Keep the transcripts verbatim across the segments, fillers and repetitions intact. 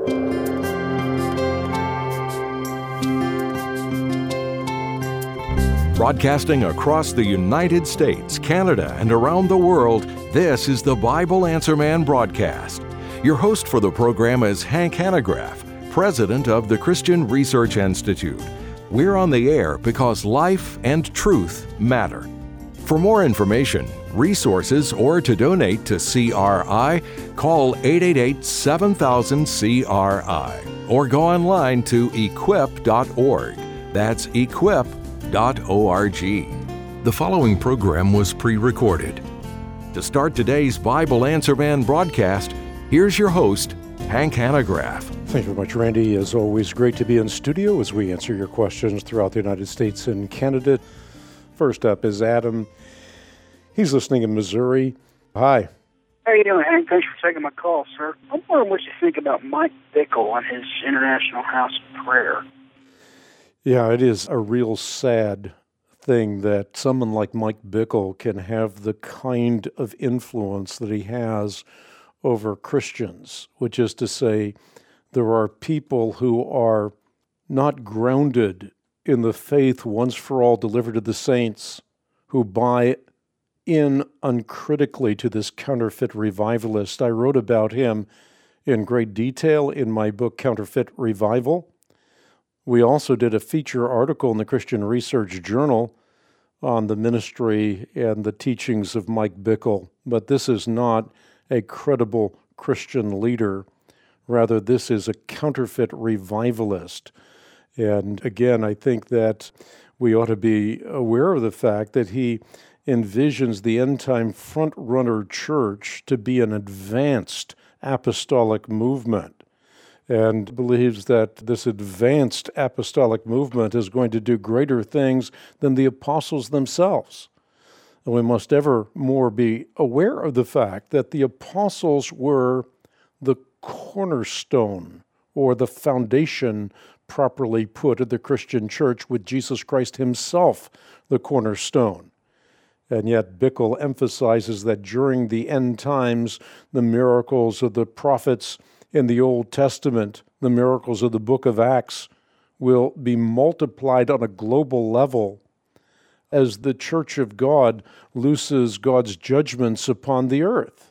Broadcasting across the United States, Canada, and around the world, this is the Bible Answer Man broadcast. Your host for the program is Hank Hanegraaff, president of the Christian Research Institute. We're on the air because life and truth matter. For more information, resources, or to donate to C R I, call eight eight eight, seven thousand, C R I or go online to equip dot org. That's equip dot org. The following program was pre-recorded. To start today's Bible Answer Man broadcast, here's your host, Hank Hanegraaff. Thank you very much, Randy. As always, great to be in studio as we answer your questions throughout the United States and Canada. First up is Adam. He's listening in Missouri. Hi. How you doing, Hank? Thanks for taking my call, sir. I'm wondering what you think about Mike Bickle and his International House of Prayer. Yeah, it is a real sad thing that someone like Mike Bickle can have the kind of influence that he has over Christians, which is to say, there are people who are not grounded in the faith once for all delivered to the saints, who buy in uncritically to this counterfeit revivalist. I wrote about him in great detail in my book, Counterfeit Revival. We also did a feature article in the Christian Research Journal on the ministry and the teachings of Mike Bickle, but this is not a credible Christian leader. Rather, this is a counterfeit revivalist. And again, I think that we ought to be aware of the fact that he envisions the end-time front-runner church to be an advanced apostolic movement, and believes that this advanced apostolic movement is going to do greater things than the apostles themselves. And we must ever more be aware of the fact that the apostles were the cornerstone, or the foundation, properly put, of the Christian church, with Jesus Christ himself the cornerstone. And yet Bickle emphasizes that during the end times, the miracles of the prophets in the Old Testament, the miracles of the book of Acts, will be multiplied on a global level as the church of God looses God's judgments upon the earth.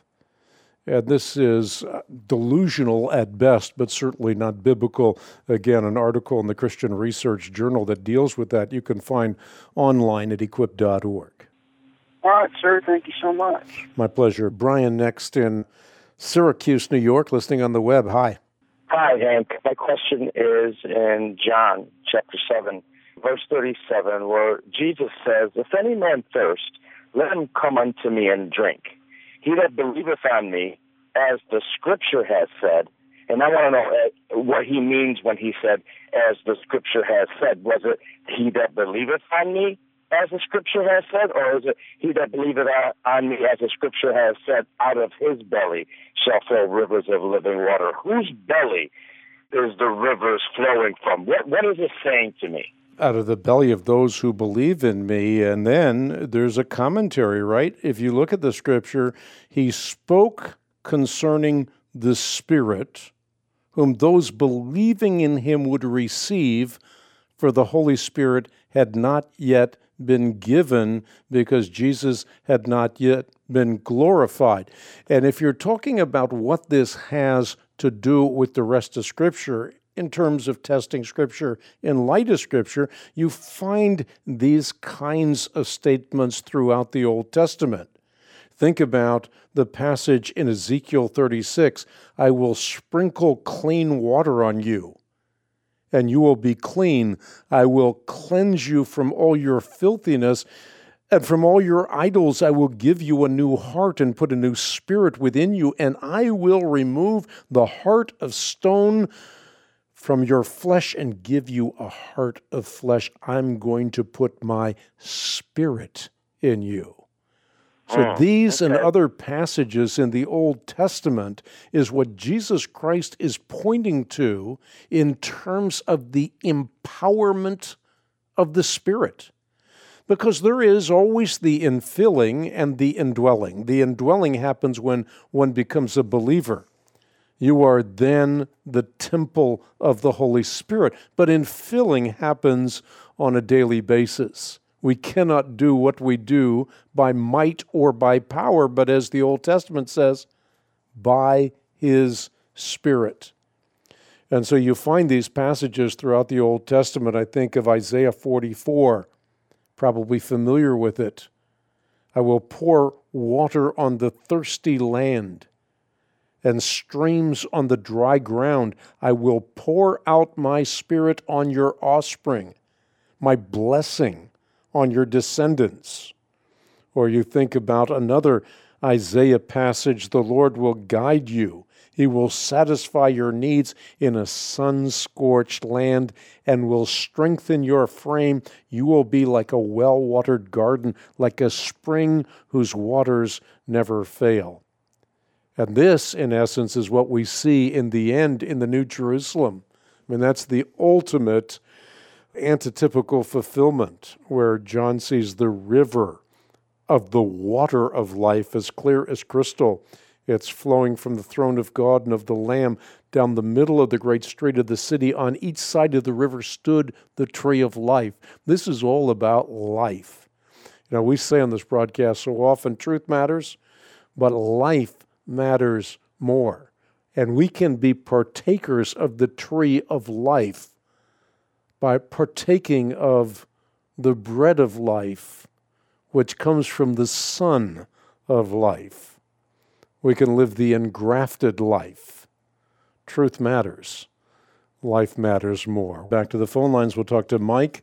And this is delusional at best, but certainly not biblical. Again, an article in the Christian Research Journal that deals with that you can find online at equip dot org. All right, sir. Thank you so much. My pleasure. Brian, next in Syracuse, New York, listening on the web. Hi. Hi, Hank. My question is in John chapter seven, verse thirty-seven, where Jesus says, "If any man thirst, let him come unto me and drink. He that believeth on me, as the Scripture has said," and I want to know what he means when he said, "as the Scripture has said." Was it he that believeth on me, as the Scripture has said, or is it he that believeth on me, as the Scripture has said, out of his belly shall flow rivers of living water? Whose belly is the rivers flowing from? What What is it saying to me? Out of the belly of those who believe in me. And then there's a commentary, right? If you look at the Scripture, he spoke concerning the Spirit, whom those believing in him would receive, for the Holy Spirit had not yet been given, because Jesus had not yet been glorified. And if you're talking about what this has to do with the rest of Scripture, in terms of testing Scripture in light of Scripture, you find these kinds of statements throughout the Old Testament. Think about the passage in Ezekiel thirty-six, "I will sprinkle clean water on you, and you will be clean. I will cleanse you from all your filthiness, and from all your idols I will give you a new heart and put a new spirit within you, and I will remove the heart of stone from your flesh and give you a heart of flesh. I'm going to put my spirit in you." So Mm, these okay. and other passages in the Old Testament is what Jesus Christ is pointing to in terms of the empowerment of the Spirit. Because there is always the infilling and the indwelling. The indwelling happens when one becomes a believer. You are then the temple of the Holy Spirit. But infilling happens on a daily basis. We cannot do what we do by might or by power, but as the Old Testament says, by His Spirit. And so you find these passages throughout the Old Testament. I think of Isaiah forty-four, probably familiar with it. I will pour water on the thirsty land and streams on the dry ground. I will pour out my Spirit on your offspring, my blessing on your descendants. Or you think about another Isaiah passage, the Lord will guide you. He will satisfy your needs in a sun-scorched land and will strengthen your frame. You will be like a well-watered garden, like a spring whose waters never fail. And this, in essence, is what we see in the end in the New Jerusalem. I mean, that's the ultimate antitypical fulfillment, where John sees the river of the water of life as clear as crystal. It's flowing from the throne of God and of the Lamb down the middle of the great street of the city. On each side of the river stood the tree of life. This is all about life. You know, we say on this broadcast so often, truth matters, but life matters more. And we can be partakers of the tree of life by partaking of the bread of life, which comes from the Son of life. We can live the engrafted life. Truth matters. Life matters more. Back to the phone lines, we'll talk to Mike.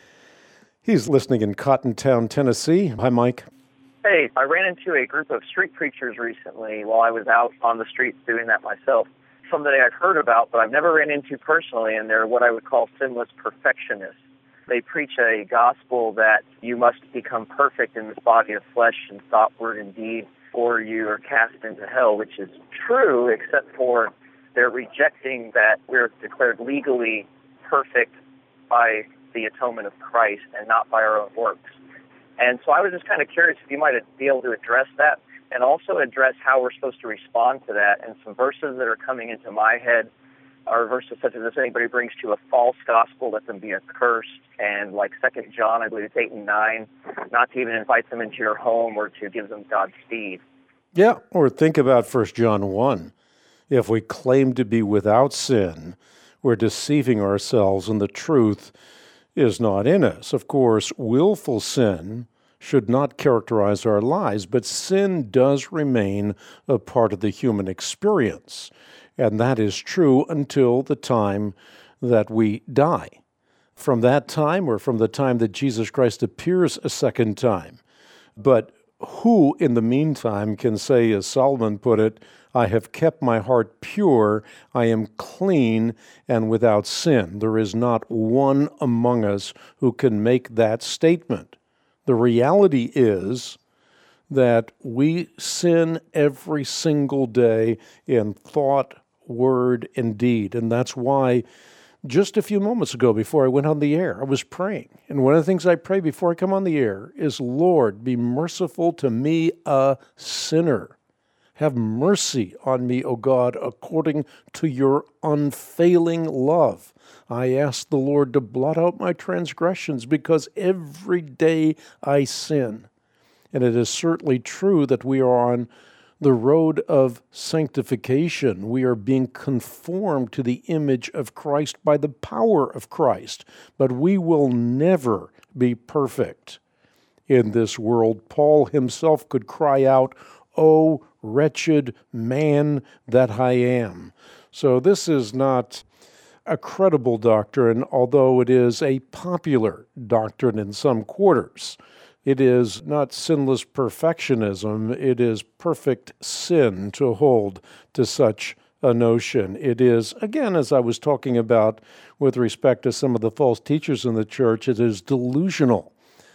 He's listening in Cottontown, Tennessee. Hi, Mike. Hey, I ran into a group of street preachers recently while I was out on the streets doing that myself. Somebody I've heard about, but I've never ran into personally, and they're what I would call sinless perfectionists. They preach a gospel that you must become perfect in this body of flesh in thought, word, and deed, or you are cast into hell, which is true, except for they're rejecting that we're declared legally perfect by the atonement of Christ and not by our own works. And so I was just kind of curious if you might be able to address that and also address how we're supposed to respond to that. And some verses that are coming into my head are verses such as, if anybody brings to a false gospel, let them be accursed. And like Second John, I believe it's eight and nine, not to even invite them into your home or to give them Godspeed. Yeah, or think about First John one. If we claim to be without sin, we're deceiving ourselves and the truth is not in us. Of course, willful sin should not characterize our lives, but sin does remain a part of the human experience. And that is true until the time that we die. From that time, or from the time that Jesus Christ appears a second time. But who in the meantime can say, as Solomon put it, I have kept my heart pure, I am clean and without sin. There is not one among us who can make that statement. The reality is that we sin every single day in thought, word, and deed. And that's why just a few moments ago, before I went on the air, I was praying. And one of the things I pray before I come on the air is, Lord, be merciful to me, a sinner. Have mercy on me, O God, according to your unfailing love. I ask the Lord to blot out my transgressions because every day I sin. And it is certainly true that we are on the road of sanctification. We are being conformed to the image of Christ by the power of Christ. But we will never be perfect in this world. Paul himself could cry out, "O wretched man that I am." So this is not a credible doctrine, although it is a popular doctrine in some quarters. It is not sinless perfectionism, it is perfect sin to hold to such a notion. It is, again, as I was talking about with respect to some of the false teachers in the church, it is delusional.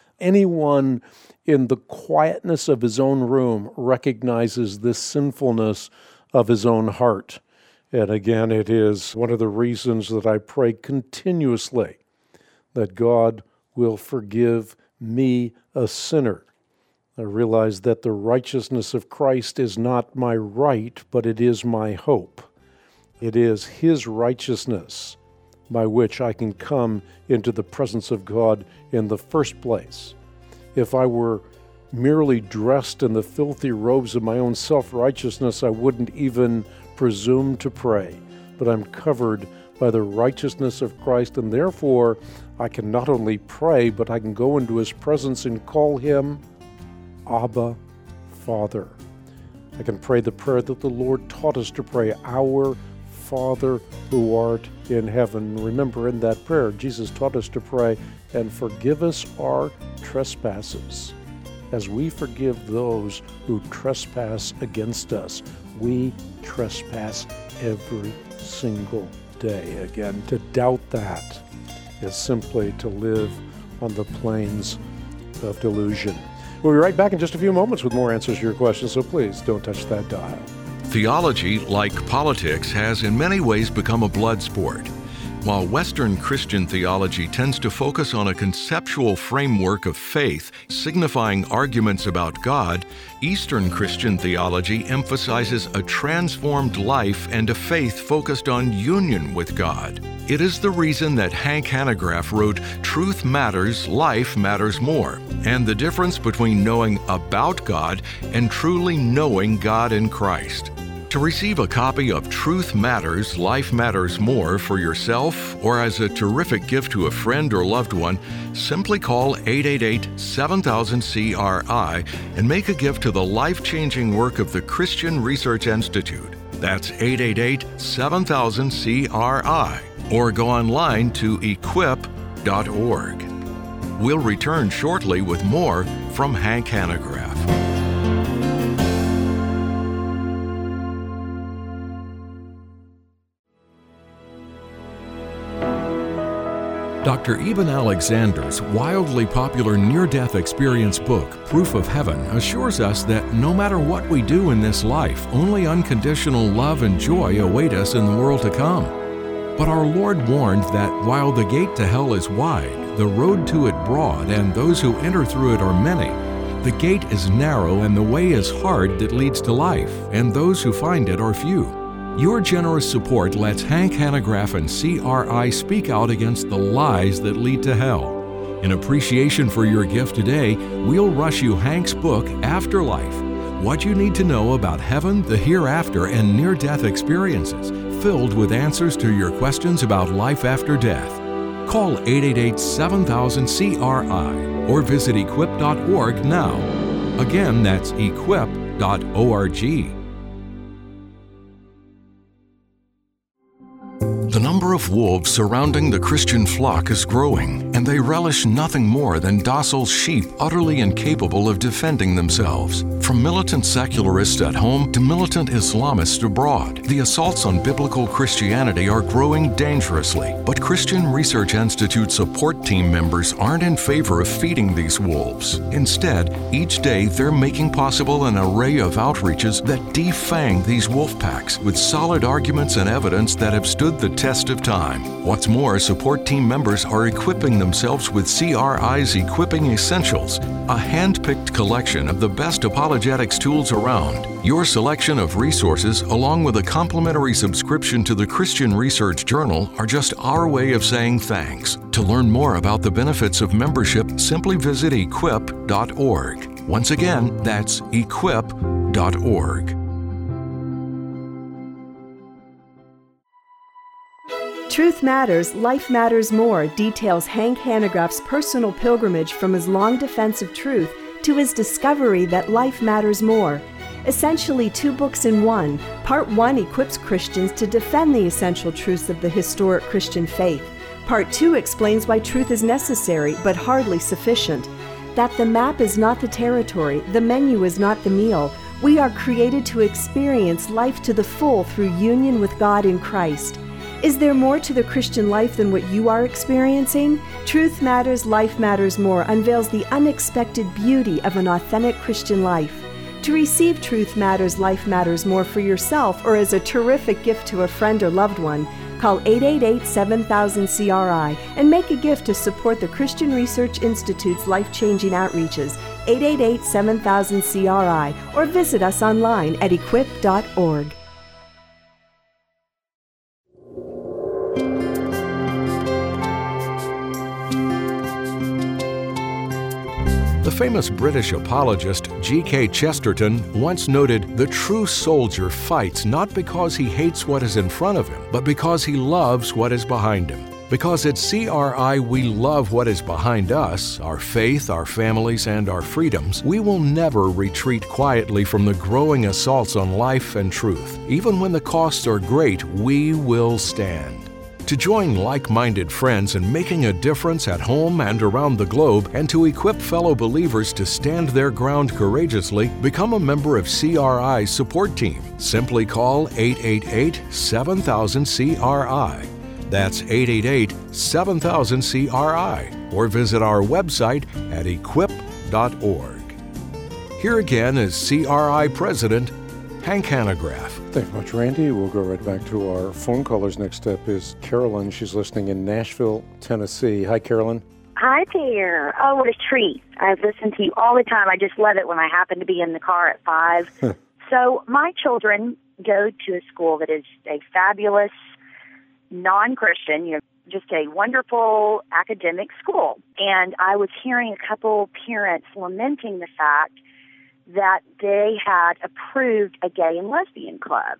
Anyone in the quietness of his own room recognizes this sinfulness of his own heart. And again, it is one of the reasons that I pray continuously that God will forgive me, a sinner. I realize that the righteousness of Christ is not my right, but it is my hope. It is His righteousness by which I can come into the presence of God in the first place. If I were merely dressed in the filthy robes of my own self-righteousness, I wouldn't even presume to pray. But I'm covered by the righteousness of Christ, and therefore I can not only pray, but I can go into His presence and call Him Abba, Father. I can pray the prayer that the Lord taught us to pray, Our Father who art in heaven. Remember, in that prayer, Jesus taught us to pray, and forgive us our trespasses, as we forgive those who trespass against us. We trespass every single day. Again, to doubt that is simply to live on the plains of delusion. We'll be right back in just a few moments with more answers to your questions, so please don't touch that dial. Theology, like politics, has in many ways become a blood sport. While Western Christian theology tends to focus on a conceptual framework of faith, signifying arguments about God, Eastern Christian theology emphasizes a transformed life and a faith focused on union with God. It is the reason that Hank Hanegraaff wrote Truth Matters, Life Matters More, and the difference between knowing about God and truly knowing God in Christ. To receive a copy of Truth Matters, Life Matters More for yourself or as a terrific gift to a friend or loved one, simply call eight eight eight, seven thousand, C R I and make a gift to the life-changing work of the Christian Research Institute. That's eight eight eight, seven thousand, C R I. Or go online to equip dot org. We'll return shortly with more from Hank Hanegraaff. Doctor Eben Alexander's wildly popular near-death experience book, Proof of Heaven, assures us that no matter what we do in this life, only unconditional love and joy await us in the world to come. But our Lord warned that while the gate to hell is wide, the road to it broad, and those who enter through it are many, the gate is narrow and the way is hard that leads to life, and those who find it are few. Your generous support lets Hank Hanegraaff and C R I speak out against the lies that lead to hell. In appreciation for your gift today, we'll rush you Hank's book, Afterlife, What You Need to Know About Heaven, the Hereafter, and Near-Death Experiences, filled with answers to your questions about life after death. Call eight eight eight, seven thousand, C R I or visit equip dot org now. Again, that's equip dot org. The number of wolves surrounding the Christian flock is growing, and they relish nothing more than docile sheep utterly incapable of defending themselves. From militant secularists at home to militant Islamists abroad, the assaults on biblical Christianity are growing dangerously. But Christian Research Institute support team members aren't in favor of feeding these wolves. Instead, each day they're making possible an array of outreaches that defang these wolf packs with solid arguments and evidence that have stood the test of time. What's more, support team members are equipping themselves with C R I's Equipping Essentials, a hand-picked collection of the best apologetics tools around. Your selection of resources, along with a complimentary subscription to the Christian Research Journal, are just our way of saying thanks. To learn more about the benefits of membership, simply visit equip dot org. Once again, that's equip dot org. Truth Matters, Life Matters More details Hank Hanegraaff's personal pilgrimage from his long defense of truth to his discovery that life matters more. Essentially two books in one, Part one equips Christians to defend the essential truths of the historic Christian faith. Part two explains why truth is necessary but hardly sufficient. That the map is not the territory, the menu is not the meal. We are created to experience life to the full through union with God in Christ. Is there more to the Christian life than what you are experiencing? Truth Matters, Life Matters More unveils the unexpected beauty of an authentic Christian life. To receive Truth Matters, Life Matters More for yourself or as a terrific gift to a friend or loved one, call eight eight eight, seven thousand, C R I and make a gift to support the Christian Research Institute's life-changing outreaches, eight eight eight, seven thousand, C R I, or visit us online at equip dot org. The famous British apologist G K Chesterton once noted, "The true soldier fights not because he hates what is in front of him, but because he loves what is behind him." Because at C R I we love what is behind us, our faith, our families, and our freedoms, we will never retreat quietly from the growing assaults on life and truth. Even when the costs are great, we will stand. To join like-minded friends in making a difference at home and around the globe, and to equip fellow believers to stand their ground courageously, become a member of C R I's support team. Simply call eight eight eight, seven thousand, C R I. That's eight eight eight, seven thousand, C R I, or visit our website at equip dot org. Here again is C R I President Hank Hanegraaff. Thanks much, Randy. We'll go right back to our phone callers. Next up is Carolyn. She's listening in Nashville, Tennessee. Hi, Carolyn. Hi there. Oh, what a treat. I've listened to you all the time. I just love it when I happen to be in the car at five. So my children go to a school that is a fabulous non-Christian, you know, just a wonderful academic school. And I was hearing a couple parents lamenting the fact that they had approved a gay and lesbian club.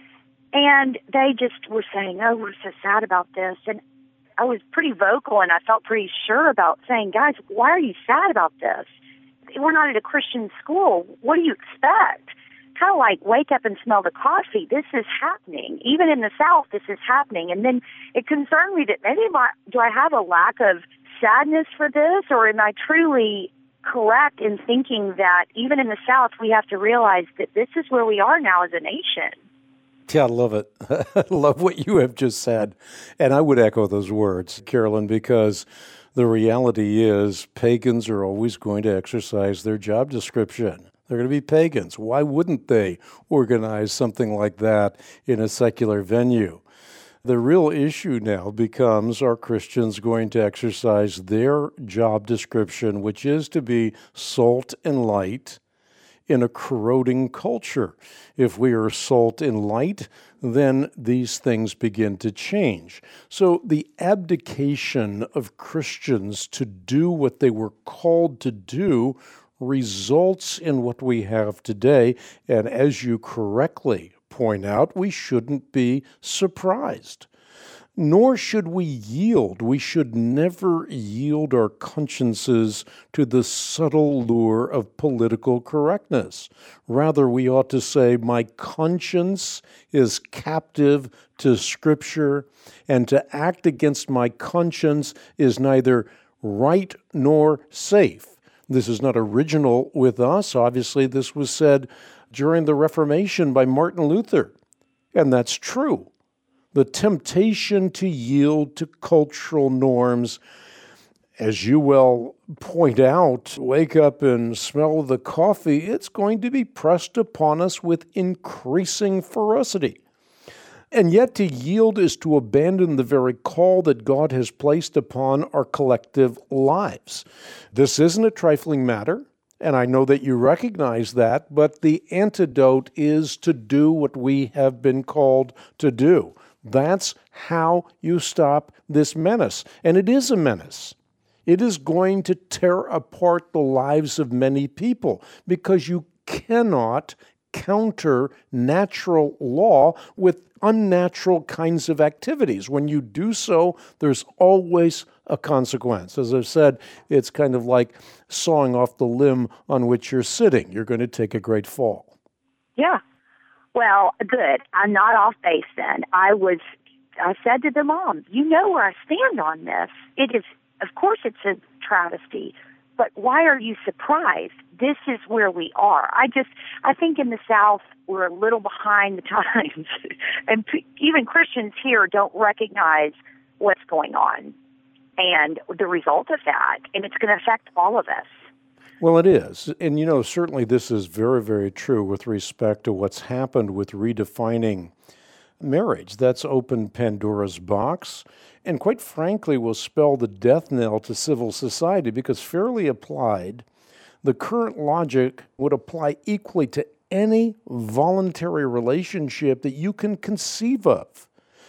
And they just were saying, oh, we're so sad about this. And I was pretty vocal, and I felt pretty sure about saying, guys, why are you sad about this? We're not at a Christian school. What do you expect? Kind of like wake up and smell the coffee. This is happening. Even in the South, this is happening. And then it concerned me that maybe my, do I have a lack of sadness for this, or am I truly correct in thinking that even in the South, we have to realize that this is where we are now as a nation? Yeah, I love it. I love what you have just said. And I would echo those words, Carolyn, because the reality is pagans are always going to exercise their job description. They're going to be pagans. Why wouldn't they organize something like that in a secular venue? The real issue now becomes, are Christians going to exercise their job description, which is to be salt and light in a corroding culture? If we are salt and light, then these things begin to change. So the abdication of Christians to do what they were called to do results in what we have today. And as you correctly point out, we shouldn't be surprised. Nor should we yield. We should never yield our consciences to the subtle lure of political correctness. Rather, we ought to say, my conscience is captive to Scripture, and to act against my conscience is neither right nor safe. This is not original with us. Obviously, this was said during the Reformation by Martin Luther, and that's true. The temptation to yield to cultural norms, as you well point out, wake up and smell the coffee, it's going to be pressed upon us with increasing ferocity. And yet to yield is to abandon the very call that God has placed upon our collective lives. This isn't a trifling matter, and I know that you recognize that, but the antidote is to do what we have been called to do. That's how you stop this menace. And it is a menace. It is going to tear apart the lives of many people because you cannot counter natural law with unnatural kinds of activities. When you do so, there's always a consequence. As I've said, it's kind of like sawing off the limb on which you're sitting. You're going to take a great fall. Yeah. Well, good. I'm not off base then. I was, I said to the mom, you know where I stand on this. It is, of course it's a travesty, but why are you surprised? This is where we are. I just, I think in the South, we're a little behind the times. And p- even Christians here don't recognize what's going on and the result of that. And it's going to affect all of us. Well, it is. And, you know, certainly this is very, very true with respect to what's happened with redefining marriage. That's opened Pandora's box and, quite frankly, will spell the death knell to civil society because, fairly applied, the current logic would apply equally to any voluntary relationship that you can conceive of.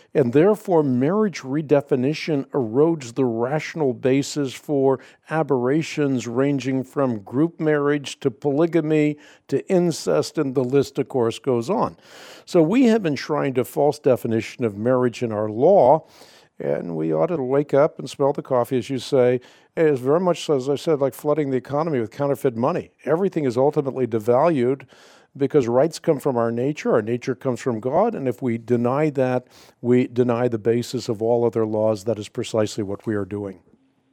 And therefore, marriage redefinition erodes the rational basis for aberrations ranging from group marriage to polygamy to incest, and the list, of course, goes on. So we have enshrined a false definition of marriage in our law, and we ought to wake up and smell the coffee, as you say. It is very much, as I said, like flooding the economy with counterfeit money. Everything is ultimately devalued because rights come from our nature, our nature comes from God, and if we deny that, we deny the basis of all other laws. That is precisely what we are doing.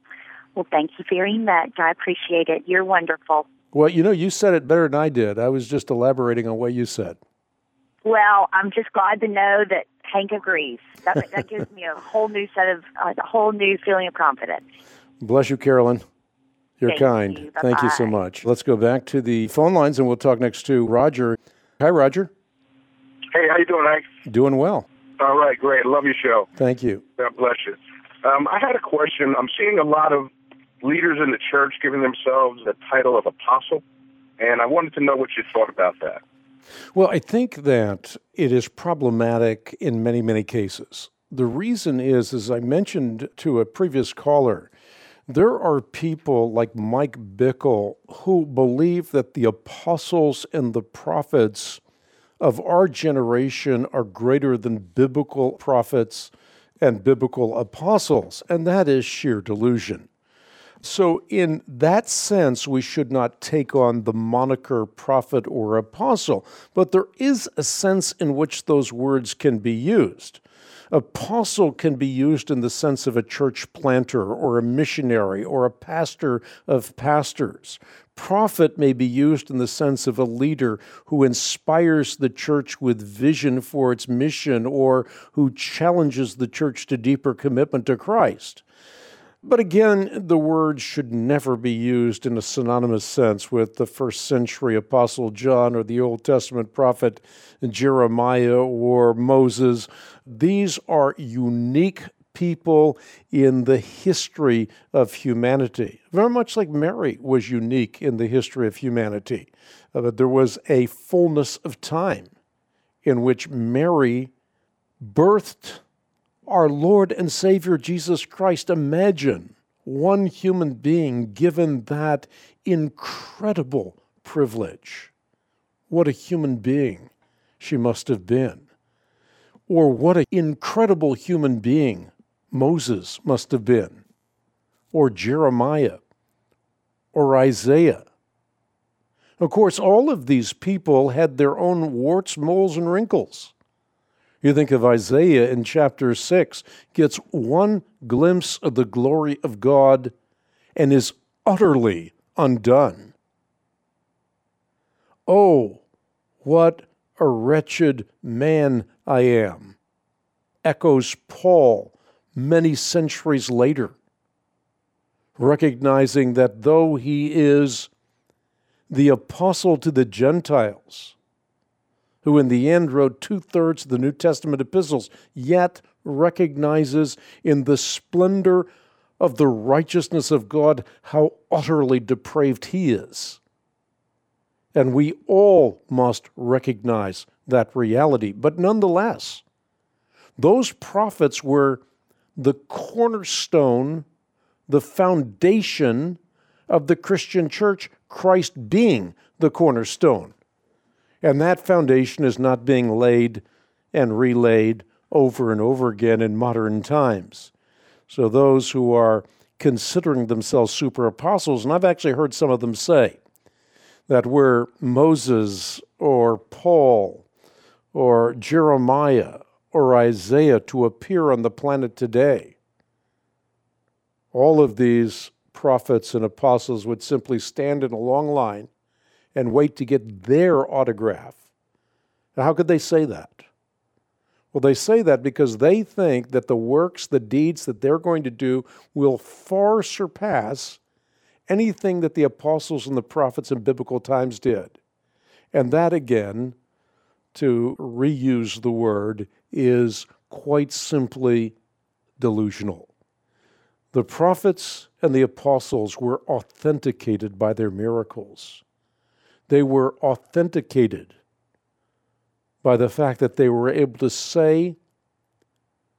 Well, thank you very much. I appreciate it. You're wonderful. Well, you know, you said it better than I did. I was just elaborating on what you said. Well, I'm just glad to know that Hank agrees. That, that gives me a whole new set of, uh, a whole new feeling of confidence. Bless you, Carolyn. You're Thank kind. you. Thank you so much. Let's go back to the phone lines, and we'll talk next to Roger. Hi, Roger. Hey, how you doing, Hank? Doing well. All right, great. Love your show. Thank you. God bless you. Um, I had a question. I'm seeing a lot of leaders in the church giving themselves the title of apostle, and I wanted to know what you thought about that. Well, I think that it is problematic in many, many cases. The reason is, as I mentioned to a previous caller, there are people like Mike Bickle who believe that the apostles and the prophets of our generation are greater than biblical prophets and biblical apostles, and that is sheer delusion. So in that sense, we should not take on the moniker prophet or apostle, but there is a sense in which those words can be used. Apostle can be used in the sense of a church planter or a missionary or a pastor of pastors. Prophet may be used in the sense of a leader who inspires the church with vision for its mission or who challenges the church to deeper commitment to Christ. But again, the word should never be used in a synonymous sense with the first century Apostle John or the Old Testament prophet Jeremiah or Moses. These are unique people in the history of humanity, very much like Mary was unique in the history of humanity. Uh, but there was a fullness of time in which Mary birthed our Lord and Savior Jesus Christ. Imagine one human being given that incredible privilege. What a human being she must have been. Or what an incredible human being Moses must have been. Or Jeremiah. Or Isaiah. Of course, all of these people had their own warts, moles, and wrinkles. You think of Isaiah in chapter six, gets one glimpse of the glory of God and is utterly undone. Oh, what a wretched man I am, echoes Paul many centuries later, recognizing that though he is the apostle to the Gentiles, who in the end wrote two-thirds of the New Testament epistles, yet recognizes in the splendor of the righteousness of God how utterly depraved he is. And we all must recognize that reality. But nonetheless, those prophets were the cornerstone, the foundation of the Christian church, Christ being the cornerstone. And that foundation is not being laid and relaid over and over again in modern times. So those who are considering themselves super apostles, and I've actually heard some of them say that we're Moses or Paul or Jeremiah or Isaiah to appear on the planet today. All of these prophets and apostles would simply stand in a long line and wait to get their autograph. Now, how could they say that? Well, they say that because they think that the works, the deeds that they're going to do will far surpass anything that the apostles and the prophets in biblical times did. And that, again, to reuse the word, is quite simply delusional. The prophets and the apostles were authenticated by their miracles. They were authenticated by the fact that they were able to say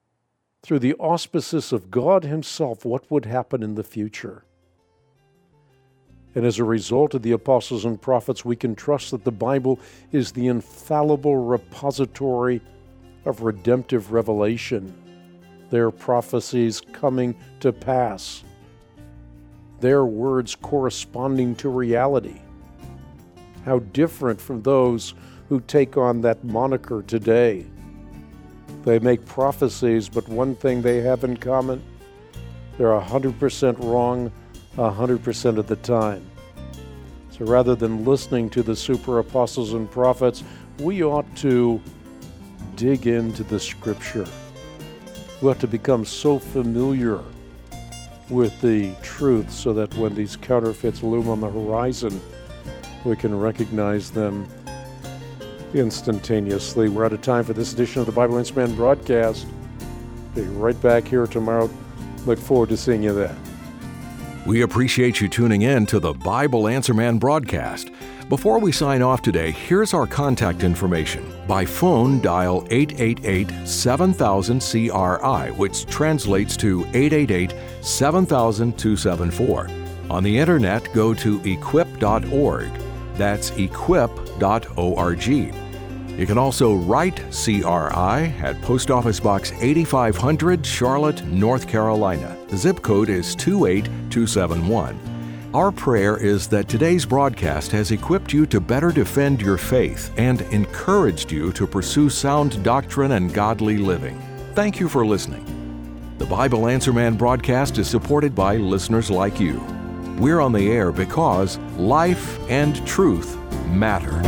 through the auspices of God Himself, what would happen in the future. And as a result of the apostles and prophets, we can trust that the Bible is the infallible repository of redemptive revelation, their prophecies coming to pass, their words corresponding to reality. How different from those who take on that moniker today. They make prophecies, but one thing they have in common, they're one hundred percent wrong one hundred percent of the time. So rather than listening to the super apostles and prophets, we ought to dig into the Scripture. We ought to become so familiar with the truth so that when these counterfeits loom on the horizon, we can recognize them instantaneously. We're out of time for this edition of the Bible Answer Man broadcast. Be right back here tomorrow. Look forward to seeing you then. We appreciate you tuning in to the Bible Answer Man broadcast. Before we sign off today, here's our contact information. By phone, dial eight eight eight, seven thousand, C R I, which translates to eight eight eight, seven thousand, two seven four. On the internet, go to equip dot org. That's equip dot org. You can also write C R I at Post Office Box eighty-five hundred, Charlotte, North Carolina. The zip code is two eight two seven one. Our prayer is that today's broadcast has equipped you to better defend your faith and encouraged you to pursue sound doctrine and godly living. Thank you for listening. The Bible Answer Man broadcast is supported by listeners like you. We're on the air because life and truth matter.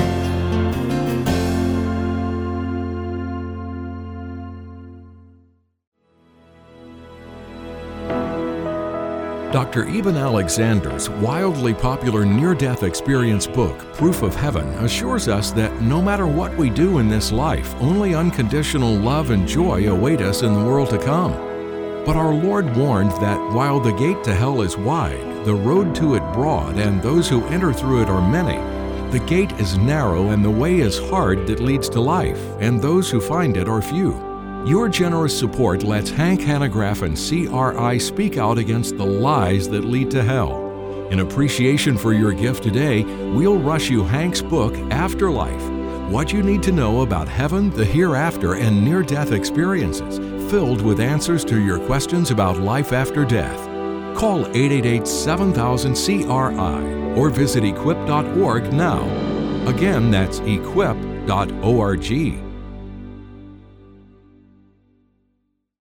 Doctor Eben Alexander's wildly popular near-death experience book, Proof of Heaven, assures us that no matter what we do in this life, only unconditional love and joy await us in the world to come. But our Lord warned that while the gate to hell is wide, the road to it broad, and those who enter through it are many, the gate is narrow and the way is hard that leads to life, and those who find it are few. Your generous support lets Hank Hanegraaff and C R I speak out against the lies that lead to hell. In appreciation for your gift today, we'll rush you Hank's book, Afterlife, What You Need to Know About Heaven, the Hereafter, and Near-Death Experiences, filled with answers to your questions about life after death. Call eight eight eight, seven thousand, C R I or visit equip dot org now. Again, that's equip dot org.